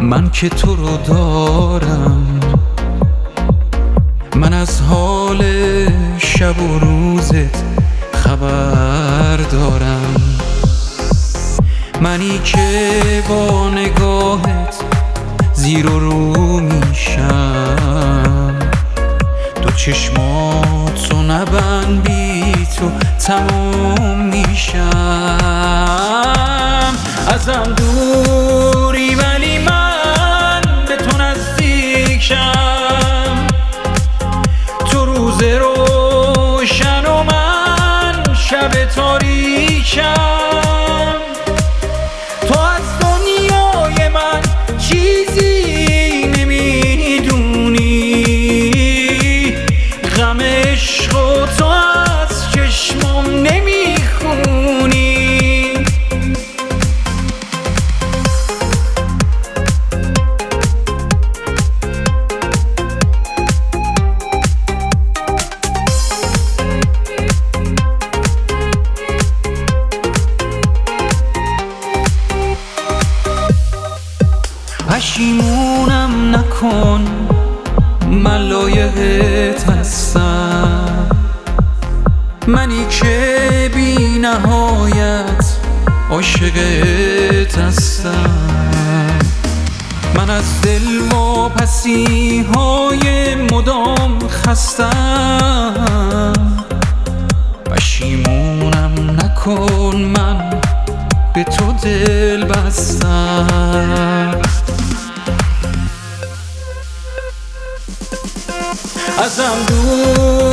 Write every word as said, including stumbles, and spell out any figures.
من که تو رو دارم، من از حال شب و روزت خبر دارم. منی که با نگاهت زیر و رو میشم، تو چشماتو نبند بی تو تموم میشم. ازم دوری ولی من به تو نزدیکشم، تو روز روشن و من شب تاریکم. تو از دنیای من چیزی نمیدونی، غم عشق و تو از چشمم نمیخونی. پشیمونم نکن، من لایقت هستم، منی که بی نهایت عاشقت هستم. من از دل واپسی های مدام خستم. پشیمونم نکن، من به تو دل بستم. ازم دور